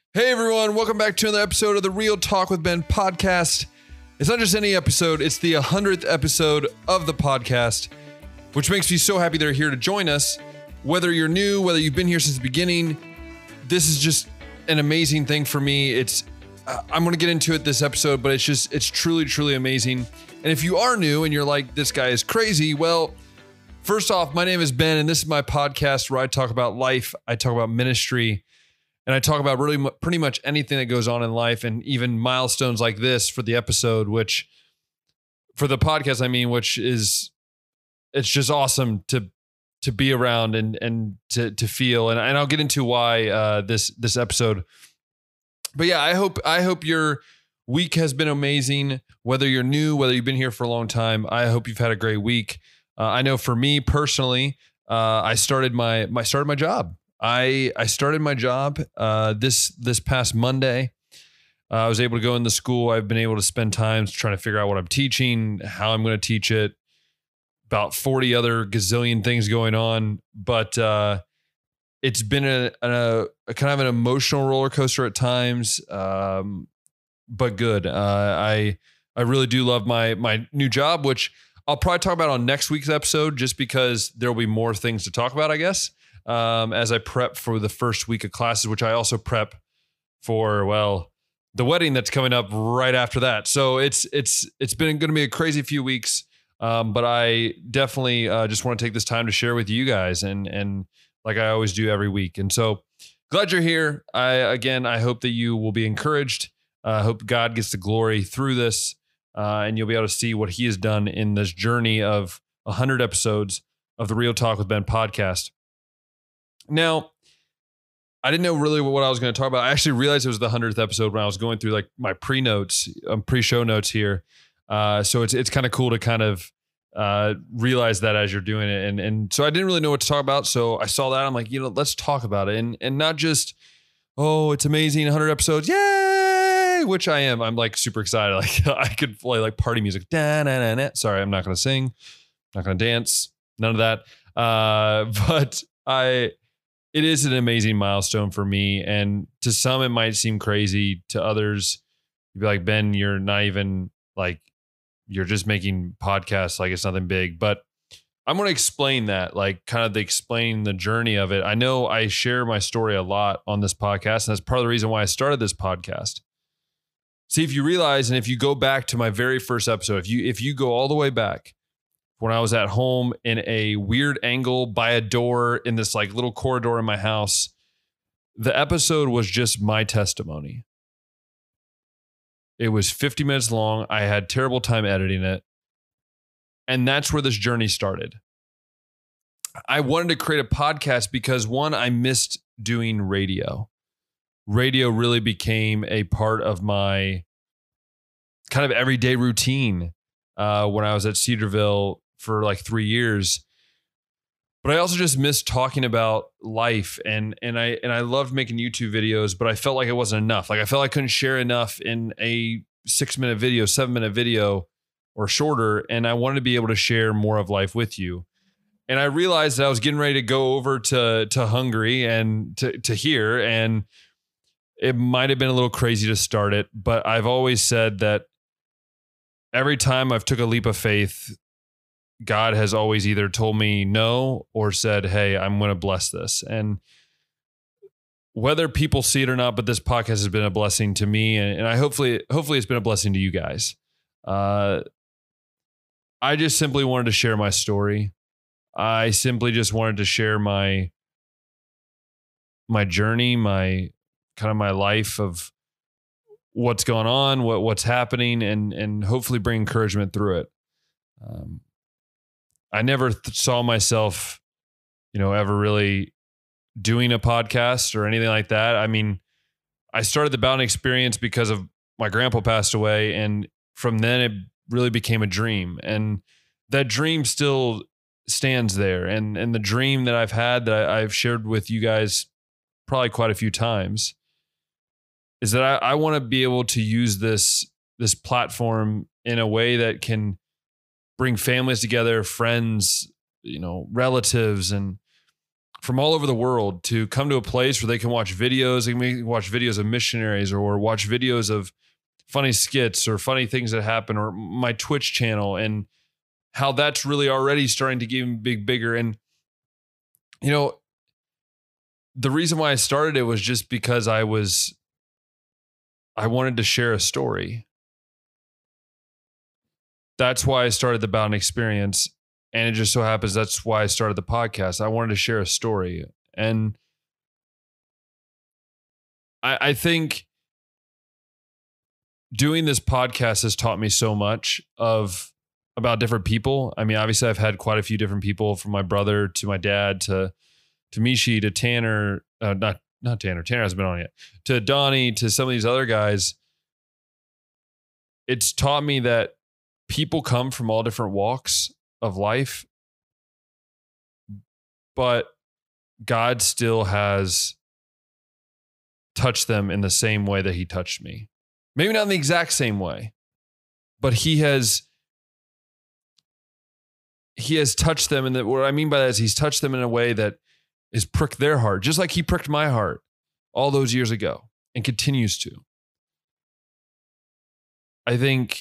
Hey everyone, welcome back to another episode of the Real Talk with Ben podcast. It's not just any episode, it's the 100th episode of the podcast, which makes me so happy they're here to join us. Whether you're new, whether you've been here since the beginning, this is just an amazing thing for me. I'm going to get into it this episode, but it's truly, truly amazing. And if you are new and you're like, this guy is crazy, well, first off, my name is Ben, and this is my podcast where I talk about life, I talk about ministry, and I talk about really pretty much anything that goes on in life, and even milestones like this for the episode, which for the podcast, it's just awesome to be around and to feel. And I'll get into why this episode. But yeah, I hope your week has been amazing. Whether you're new, whether you've been here for a long time, I hope you've had a great week. I know for me personally, I started my job. I started my job this past Monday. I was able to go into school. I've been able to spend time trying to figure out what I'm teaching, how I'm going to teach it, about 40 other gazillion things going on. But it's been a kind of an emotional roller coaster at times, but good. I really do love my new job, which I'll probably talk about on next week's episode, just because there'll be more things to talk about, I guess. As I prep for the first week of classes, which I also prep for, well, the wedding that's coming up right after that. So it's been going to be a crazy few weeks. But I definitely just want to take this time to share with you guys and like I always do every week. And so glad you're here. I hope that you will be encouraged. I hope God gets the glory through this, and you'll be able to see what he has done in this journey of 100 episodes of the Real Talk with Ben podcast. Now, I didn't know really what I was going to talk about. I actually realized it was the 100th episode when I was going through like my pre-show notes here. So it's kind of cool to kind of realize that as you're doing it. And so I didn't really know what to talk about. So I saw that. I'm like, let's talk about it. And not just, oh, it's amazing, 100 episodes. Yay! Which I am. I'm like super excited. Like I could play like party music. Da-na-na-na. Sorry, I'm not going to sing. I'm not going to dance. None of that. But it is an amazing milestone for me. And to some, it might seem crazy. To others, you'd be like, Ben, you're not even like, you're just making podcasts like it's nothing big. But I'm going to explain that, like kind of explain the journey of it. I know I share my story a lot on this podcast, and that's part of the reason why I started this podcast. See, if you realize, and if you go back to my very first episode, if you go all the way back, when I was at home in a weird angle by a door in this like little corridor in my house, the episode was just my testimony. It was 50 minutes long. I had terrible time editing it. And that's where this journey started. I wanted to create a podcast because, one, I missed doing radio. Radio really became a part of my kind of everyday routine when I was at Cedarville for like 3 years. But I also just missed talking about life, and I loved making YouTube videos, but I felt like it wasn't enough. Like I felt I couldn't share enough in a 6-minute video, 7-minute video or shorter. And I wanted to be able to share more of life with you. And I realized that I was getting ready to go over to Hungary and to here, and it might have been a little crazy to start it, but I've always said that every time I've took a leap of faith, God has always either told me no or said, hey, I'm going to bless this. And whether people see it or not, but this podcast has been a blessing to me. And I hopefully it's been a blessing to you guys. I just simply wanted to share my story. I simply just wanted to share my journey, my life of what's going on, what's happening, and hopefully bring encouragement through it. I never saw myself, ever really doing a podcast or anything like that. I mean, I started the Bowden Experience because of my grandpa passed away. And from then it really became a dream. And that dream still stands there. And the dream that I've had that I've shared with you guys probably quite a few times is that I want to be able to use this platform in a way that can bring families together, friends, relatives, and from all over the world to come to a place where they can watch videos. They can watch videos of missionaries or watch videos of funny skits or funny things that happen, or my Twitch channel, and how that's really already starting to get bigger. And, you know, the reason why I started it was just because I wanted to share a story. That's why I started the Bowden Experience. And it just so happens that's why I started the podcast. I wanted to share a story. And I think doing this podcast has taught me so much about different people. I mean, obviously I've had quite a few different people, from my brother to my dad to Mishi to Tanner, not Tanner. Tanner hasn't been on yet. To Donnie, to some of these other guys. It's taught me that people come from all different walks of life, but God still has touched them in the same way that he touched me. Maybe not in the exact same way, but he has touched them. And what I mean by that is he's touched them in a way that is pricked their heart, just like he pricked my heart all those years ago and continues to. I think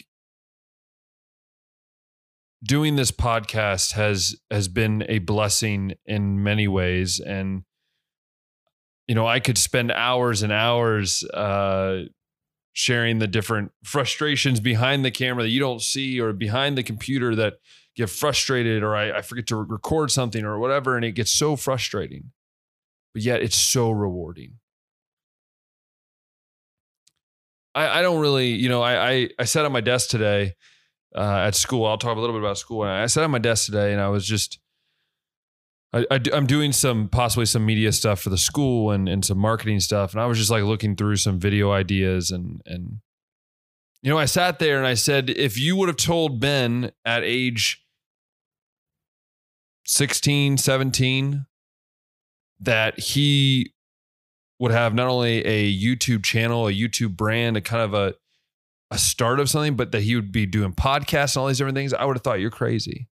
doing this podcast has been a blessing in many ways. And, you know, I could spend hours and hours sharing the different frustrations behind the camera that you don't see, or behind the computer that get frustrated, or I forget to record something or whatever. And it gets so frustrating, but yet it's so rewarding. I don't really, you know, I sat at my desk today at school. I'll talk a little bit about school. And I sat at my desk today and I was just, I'm doing possibly some media stuff for the school and some marketing stuff. And I was just like looking through some video ideas and, you know, I sat there and I said, if you would have told Ben at age 16, 17, that he would have not only a YouTube channel, a YouTube brand, a kind of a start of something, but that he would be doing podcasts and all these different things, I would have thought you're crazy.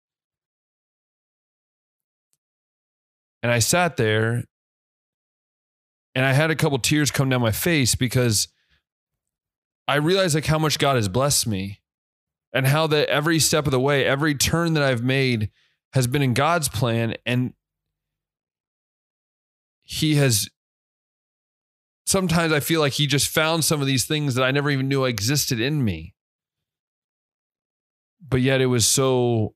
And I sat there and I had a couple tears come down my face, because I realized like how much God has blessed me, and how that every step of the way, every turn that I've made has been in God's plan. And he has, sometimes I feel like he just found some of these things that I never even knew existed in me. But yet it was so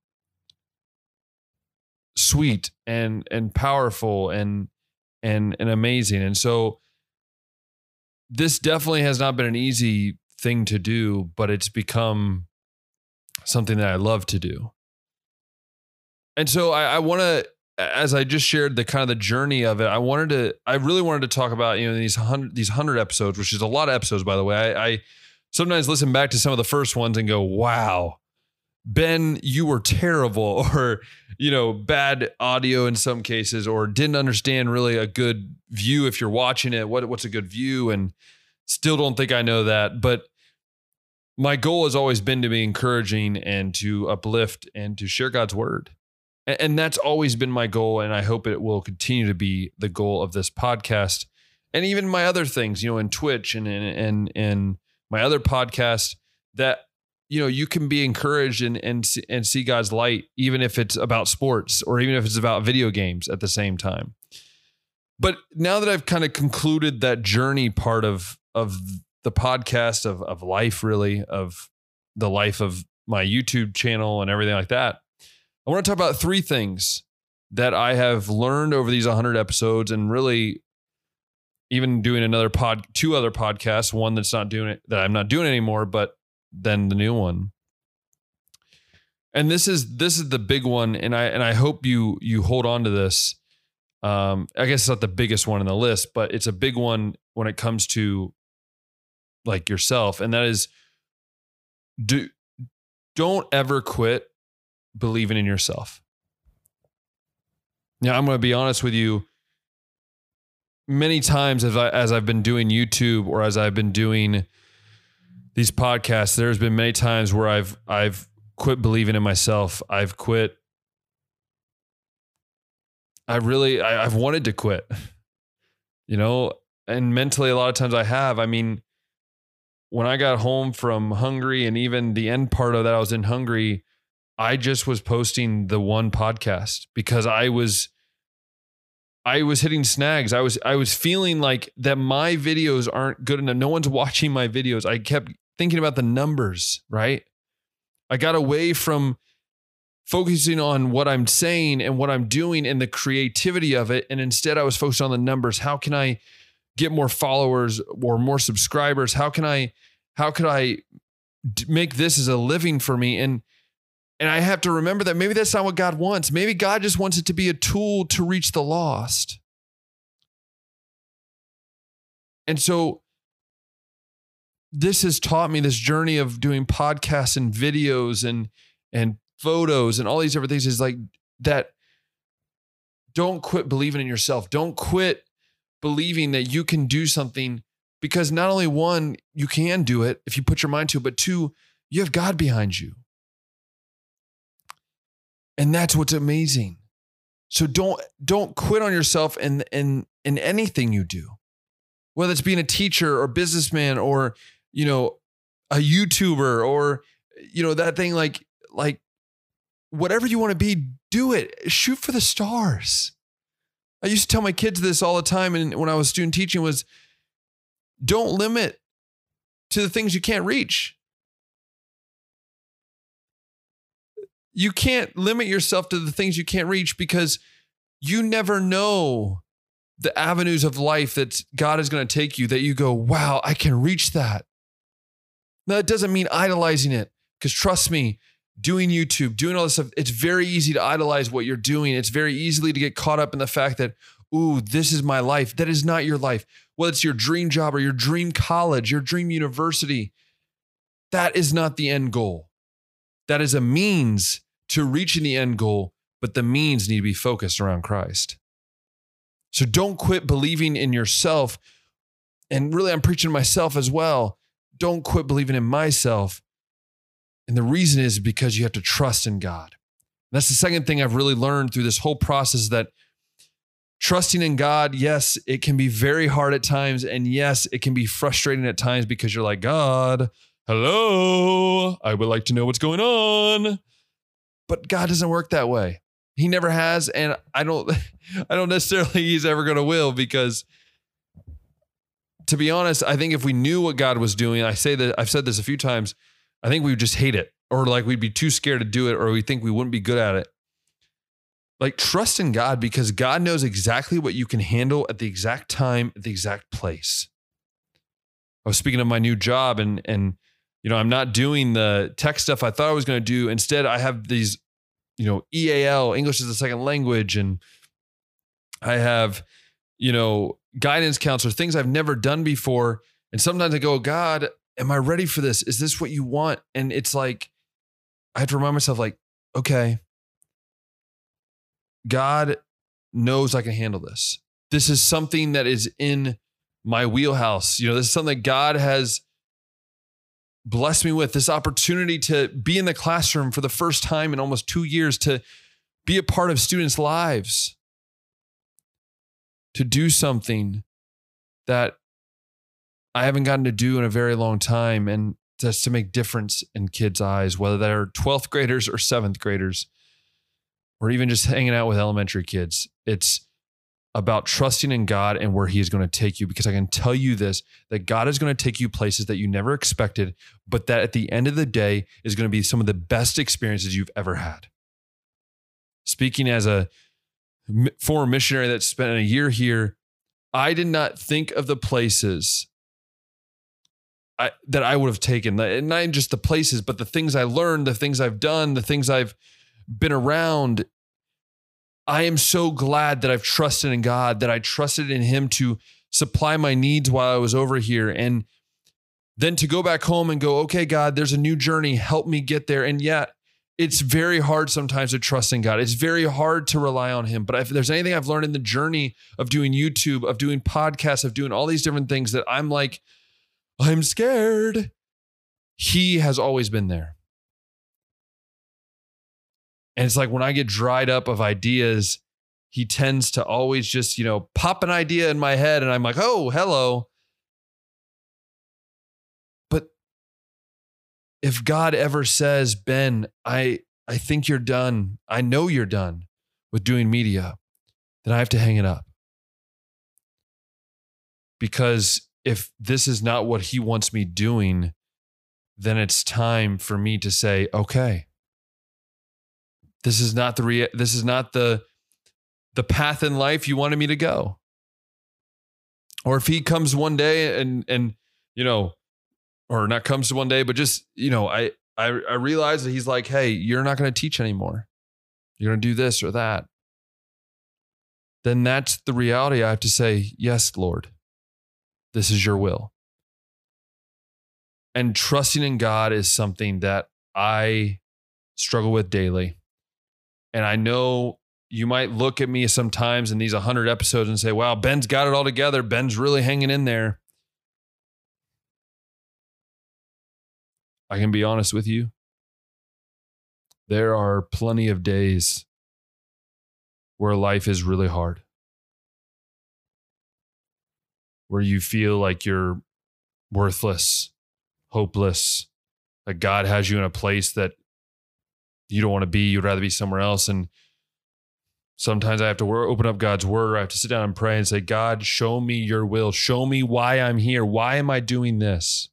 sweet and powerful and amazing. And so this definitely has not been an easy thing to do, but it's become something that I love to do. And so I want to, as I just shared the kind of the journey of it, I really wanted to talk about, you know, these 100 episodes, which is a lot of episodes, by the way. I sometimes listen back to some of the first ones and go, wow, Ben, you were terrible, or, you know, bad audio in some cases, or didn't understand really a good view if you're watching it. What's a good view? And still don't think I know that. But my goal has always been to be encouraging and to uplift and to share God's word. And that's always been my goal. And I hope it will continue to be the goal of this podcast, and even my other things, you know, in Twitch and my other podcast, that, you know, you can be encouraged and see God's light, even if it's about sports or even if it's about video games at the same time. But now that I've kind of concluded that journey part of the podcast of life, really, of the life of my YouTube channel and everything like that, I want to talk about 3 things that I have learned over these 100 episodes, and really even doing 2 other podcasts, one that's not doing it, that I'm not doing anymore, but then the new one. And this is the big one. And I hope you hold on to this. I guess it's not the biggest one in the list, but it's a big one when it comes to like yourself. And that is, don't ever quit believing in yourself. Now, I'm going to be honest with you. Many times as I've been doing YouTube, or as I've been doing these podcasts, there's been many times where I've quit believing in myself. I've quit I've wanted to quit, and mentally a lot of times I have. I mean, when I got home from Hungary and even the end part of that, I was in Hungary, I just was posting the one podcast because I was hitting snags. I was feeling like that my videos aren't good enough. No one's watching my videos. I kept thinking about the numbers, right? I got away from focusing on what I'm saying and what I'm doing and the creativity of it. And instead I was focused on the numbers. How can I get more followers or more subscribers? How could I make this as a living for me? And I have to remember that maybe that's not what God wants. Maybe God just wants it to be a tool to reach the lost. And so this has taught me, this journey of doing podcasts and videos and photos and all these different things, is like that. Don't quit believing in yourself. Don't quit believing that you can do something, because not only one, you can do it if you put your mind to it, but two, you have God behind you. And that's what's amazing. So don't quit on yourself in anything you do, whether it's being a teacher or businessman or, a YouTuber or, that thing, like whatever you want to be, do it. Shoot for the stars. I used to tell my kids this all the time. And when I was student teaching, was don't limit to the things you can't reach. You can't limit yourself to the things you can't reach, because you never know the avenues of life that God is going to take you, that you go, wow, I can reach that. Now, it doesn't mean idolizing it, because trust me, doing YouTube, doing all this stuff, it's very easy to idolize what you're doing. It's very easily to get caught up in the fact that, ooh, this is my life. That is not your life. Whether it's your dream job or your dream college, your dream university, that is not the end goal. That is a means to reaching the end goal, but the means need to be focused around Christ. So don't quit believing in yourself. And really, I'm preaching to myself as well. Don't quit believing in myself. And the reason is because you have to trust in God. That's the second thing I've really learned through this whole process, that trusting in God, yes, it can be very hard at times. And yes, it can be frustrating at times, because you're like, God, hello, I would like to know what's going on. But God doesn't work that way. He never has. And I don't necessarily think he's ever going to will, because to be honest, I think if we knew what God was doing, I've said this a few times, I think we would just hate it, or like we'd be too scared to do it, or we think we wouldn't be good at it. Like, trust in God, because God knows exactly what you can handle at the exact time, at the exact place. I was speaking of my new job, and I'm not doing the tech stuff I thought I was going to do. Instead, I have these, EAL, English as a second language, and I have, guidance counselor, things I've never done before. And sometimes I go, God, am I ready for this? Is this what you want? And it's like, I have to remind myself, like, okay, God knows I can handle this. This is something that is in my wheelhouse. This is something that God has blessed me with, this opportunity to be in the classroom for the first time in almost 2 years, to be a part of students' lives, to do something that I haven't gotten to do in a very long time, and just to make difference in kids' eyes, whether they're 12th graders or 7th graders, or even just hanging out with elementary kids. It's about trusting in God and where he is going to take you, because I can tell you this, that God is going to take you places that you never expected, but that at the end of the day is going to be some of the best experiences you've ever had. Speaking as a former missionary that spent a year here, I did not think of the places that I would have taken, and not just the places, but the things I learned, the things I've done, the things I've been around. I am so glad that I've trusted in God, that I trusted in him to supply my needs while I was over here. And then to go back home and go, okay, God, there's a new journey. Help me get there. And yet it's very hard sometimes to trust in God. It's very hard to rely on him. But if there's anything I've learned in the journey of doing YouTube, of doing podcasts, of doing all these different things, that I'm like, I'm scared, he has always been there. And it's like when I get dried up of ideas, he tends to always just, pop an idea in my head and I'm like, oh, hello. But if God ever says, Ben, I think you're done, I know you're done with doing media, then I have to hang it up. Because if this is not what he wants me doing, then it's time for me to say, okay, this is not the path in life you wanted me to go. Or if he comes one day and or not comes to one day, but just, I realize that he's like, hey, you're not going to teach anymore. You're going to do this or that. Then that's the reality. I have to say, yes, Lord, this is your will. And trusting in God is something that I struggle with daily. And I know you might look at me sometimes in these 100 episodes and say, wow, Ben's got it all together. Ben's really hanging in there. I can be honest with you. There are plenty of days where life is really hard, where you feel like you're worthless, hopeless, that God has you in a place that you don't want to be. You'd rather be somewhere else. And sometimes I have to open up God's word. I have to sit down and pray and say, God, show me your will. Show me why I'm here. Why am I doing this?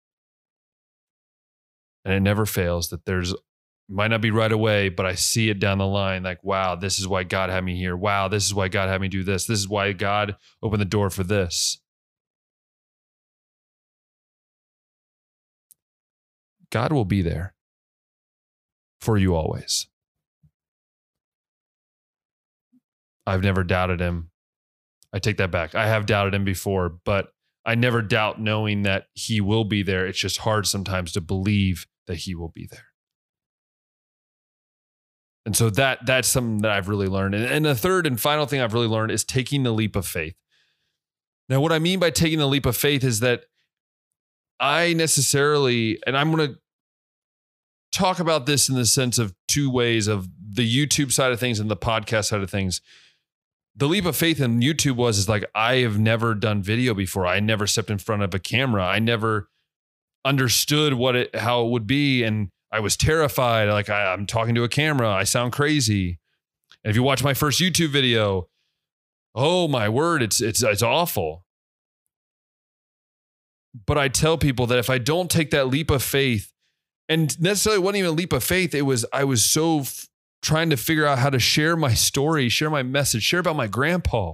And it never fails that might not be right away, but I see it down the line. Like, wow, this is why God had me here. Wow, this is why God had me do this. This is why God opened the door for this. God will be there for you always. I've never doubted him. I take that back. I have doubted him before, but I never doubt knowing that he will be there. It's just hard sometimes to believe that he will be there. And so that's something that I've really learned. And the third and final thing I've really learned is taking the leap of faith. Now, what I mean by taking the leap of faith is that and I'm going to talk about this in the sense of two ways, of the YouTube side of things and the podcast side of things. The leap of faith in YouTube is like, I have never done video before. I never stepped in front of a camera. I never understood how it would be. And I was terrified. Like I'm talking to a camera. I sound crazy. And if you watch my first YouTube video, oh my word, it's awful. But I tell people that if I don't take that leap of faith, and necessarily wasn't even a leap of faith, I was so trying to figure out how to share my story, share my message, share about my grandpa,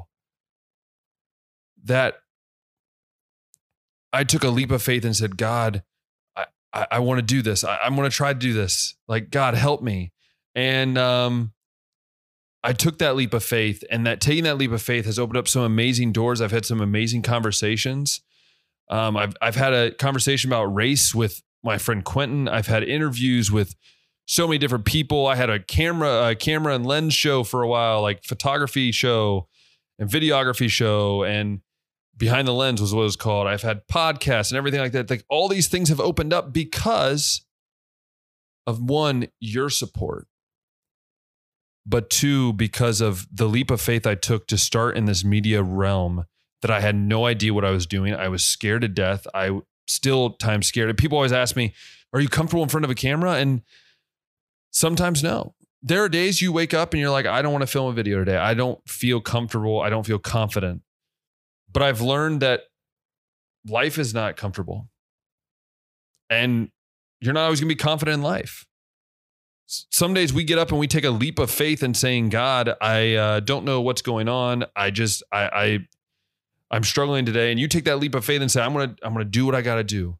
that I took a leap of faith and said, God, I want to do this. I'm going to try to do this. Like, God, help me. And I took that leap of faith, and that taking that leap of faith has opened up some amazing doors. I've had some amazing conversations. I've had a conversation about race with my friend Quentin. I've had interviews with so many different people. I had a camera and lens show for a while, like photography show and videography show, and Behind the Lens was what it was called. I've had podcasts and everything like that. Like all these things have opened up because of, one, your support, but two, because of the leap of faith I took to start in this media realm that I had no idea what I was doing. I was scared to death. I still times scared. And people always ask me, are you comfortable in front of a camera? And sometimes no. There are days you wake up and you're like, I don't want to film a video today. I don't feel comfortable. I don't feel confident. But I've learned that life is not comfortable. And you're not always going to be confident in life. Some days we get up and we take a leap of faith in saying, God, I don't know what's going on. I'm struggling today. And you take that leap of faith and say, I'm going to do what I got to do.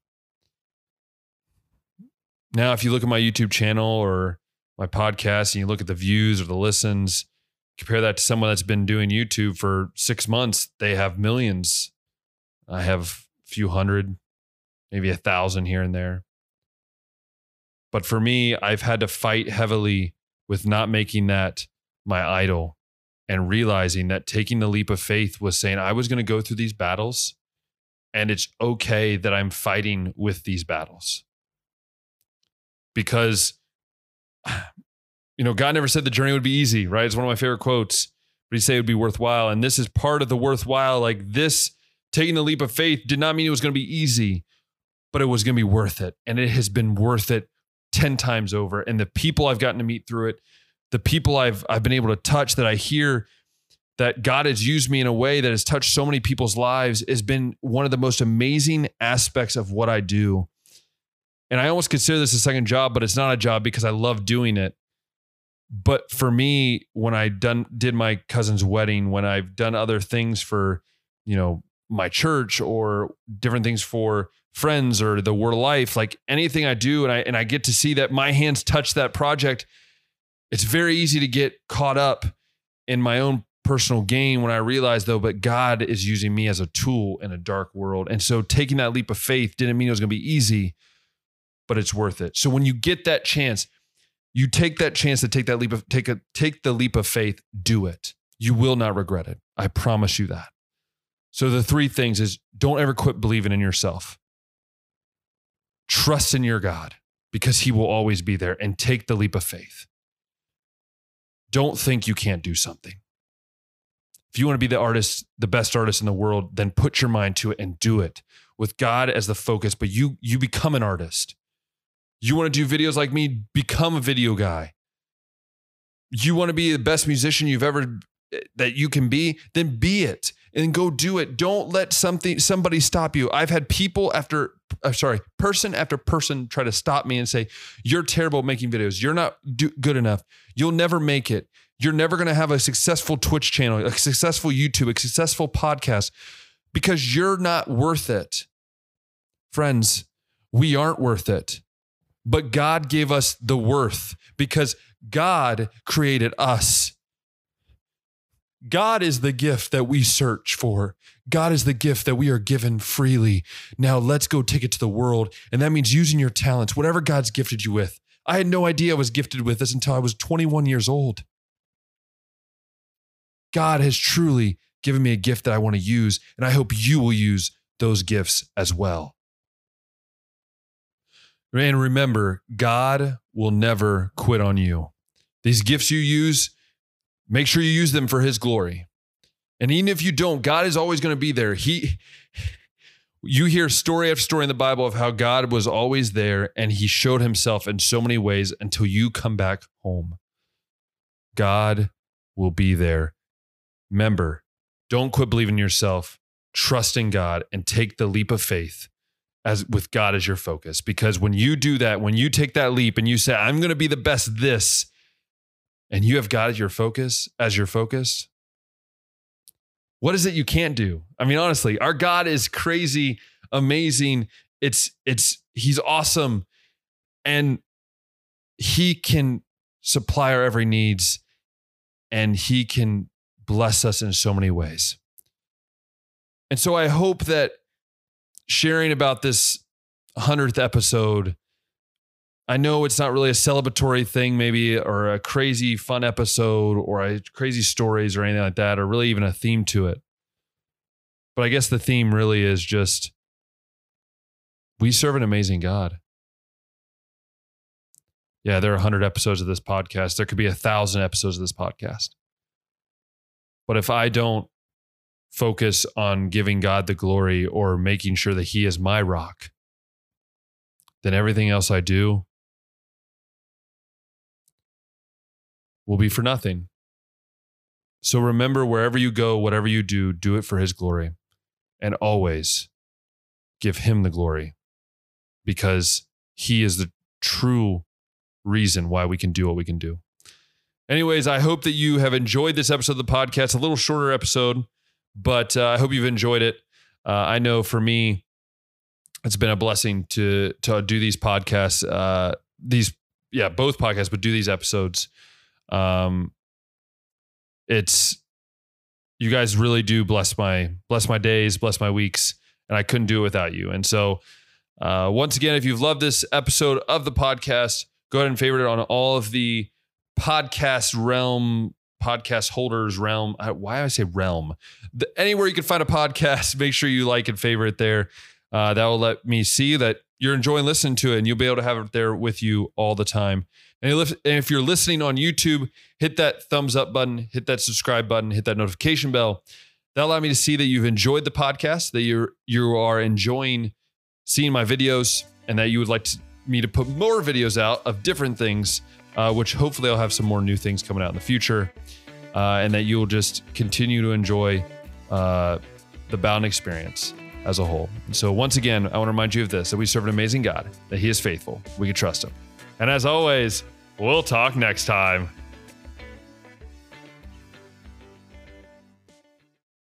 Now, if you look at my YouTube channel or my podcast and you look at the views or the listens, compare that to someone that's been doing YouTube for 6 months, they have millions. I have a few hundred, maybe 1,000 here and there. But for me, I've had to fight heavily with not making that my idol and realizing that taking the leap of faith was saying I was going to go through these battles and it's okay that I'm fighting with these battles. Because, God never said the journey would be easy, right? It's one of my favorite quotes. but he'd say it would be worthwhile. And this is part of the worthwhile. Like this, taking the leap of faith did not mean it was going to be easy, but it was going to be worth it. And it has been worth it 10 times over. And the people I've gotten to meet through it, the people I've been able to touch, that I hear that God has used me in a way that has touched so many people's lives, has been one of the most amazing aspects of what I do. And I almost consider this a second job, but it's not a job because I love doing it. But for me, when I did my cousin's wedding, when I've done other things for, my church or different things for friends or the Word of Life, like anything I do, and I get to see that my hands touch that project, it's very easy to get caught up in my own personal gain when I realize though, but God is using me as a tool in a dark world. And so taking that leap of faith didn't mean it was going to be easy, but it's worth it. So when you get that chance, you take that chance to take that leap of take the leap of faith, do it. You will not regret it. I promise you that. So the 3 things is, don't ever quit believing in yourself. Trust in your God because he will always be there, and take the leap of faith. Don't think you can't do something. If you want to be the best artist in the world, then put your mind to it and do it with God as the focus. But you become an artist. You want to do videos like me, become a video guy. You want to be the best musician that you can be, then be it and go do it. Don't let somebody stop you. I've had person after person try to stop me and say, you're terrible at making videos. You're not good enough. You'll never make it. You're never going to have a successful Twitch channel, a successful YouTube, a successful podcast, because you're not worth it. Friends, we aren't worth it, but God gave us the worth because God created us. God is the gift that we search for. God is the gift that we are given freely. Now let's go take it to the world. And that means using your talents, whatever God's gifted you with. I had no idea I was gifted with this until I was 21 years old. God has truly given me a gift that I want to use, and I hope you will use those gifts as well. And remember, God will never quit on you. These gifts you use, make sure you use them for his glory. And even if you don't, God is always going to be there. You hear story after story in the Bible of how God was always there, and he showed himself in so many ways until you come back home. God will be there. Remember, don't quit believing in yourself. Trust in God and take the leap of faith with God as your focus. Because when you do that, when you take that leap and you say, I'm going to be the best this, and you have God as your focus, what is it you can't do? I mean, honestly, our God is crazy, amazing. He's awesome. And he can supply our every needs, and he can bless us in so many ways. And so I hope that sharing about this 100th episode, I know it's not really a celebratory thing, maybe, or a crazy fun episode, or a crazy stories or anything like that, or really even a theme to it. But I guess the theme really is just, we serve an amazing God. Yeah, there are 100 episodes of this podcast. There could be 1,000 episodes of this podcast. But if I don't focus on giving God the glory or making sure that he is my rock, then everything else I do will be for nothing. So remember, wherever you go, whatever you do, do it for his glory, and always give him the glory, because he is the true reason why we can do what we can do. Anyways, I hope that you have enjoyed this episode of the podcast, a little shorter episode, but I hope you've enjoyed it. I know for me, it's been a blessing to do these podcasts, both podcasts, but do these episodes. You guys really do bless my days, bless my weeks, and I couldn't do it without you. And so, once again, if you've loved this episode of the podcast, go ahead and favorite it on all of the podcast holders realm. Why do I say realm? Anywhere you can find a podcast, make sure you like and favorite there. That will let me see that you're enjoying listening to it, and you'll be able to have it there with you all the time. And if you're listening on YouTube, hit that thumbs up button, hit that subscribe button, hit that notification bell. That'll allow me to see that you've enjoyed the podcast, that you are enjoying seeing my videos, and that you would like me to put more videos out of different things, which hopefully I'll have some more new things coming out in the future, and that you'll just continue to enjoy the Bowden experience as a whole. So once again, I want to remind you of this, that we serve an amazing God, that he is faithful. We can trust him. And as always, we'll talk next time.